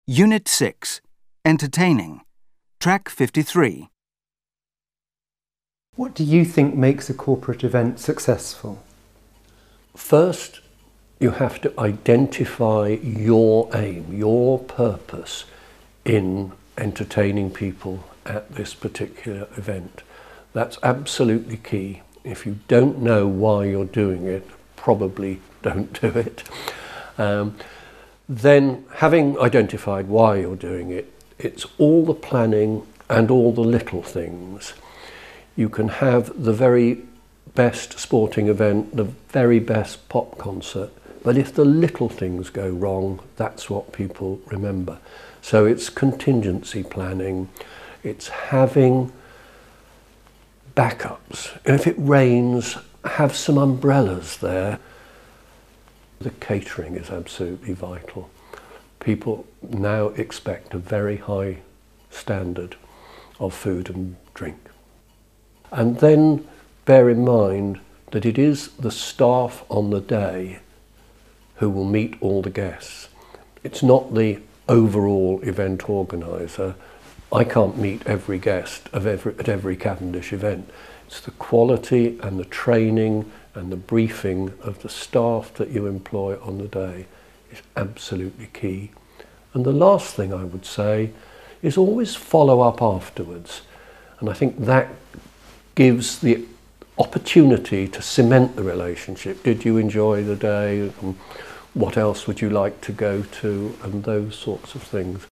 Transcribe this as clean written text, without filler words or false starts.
Unit 6, Entertaining, Track 53. What do you think makes a corporate event successful? First, you have to identify your aim, your purpose in entertaining people at this particular event. That's absolutely key. If you don't know why you're doing it, probably don't do it. Then, having identified why you're doing it, it's all the planning and all the little things. You can have the very best sporting event, the very best pop concert, but if the little things go wrong, that's what people remember. So it's contingency planning, it's having backups. And if it rains, have some umbrellas there. The catering is absolutely vital. People now expect a very high standard of food and drink. And then bear in mind that it is the staff on the day who will meet all the guests. It's not the overall event organiser. I can't meet every guest at every Cavendish event. It's the quality and the training and the briefing of the staff that you employ on the day is absolutely key. And the last thing I would say is always follow up afterwards. And I think that gives the opportunity to cement the relationship. Did you enjoy the day? What else would you like to go to? And those sorts of things.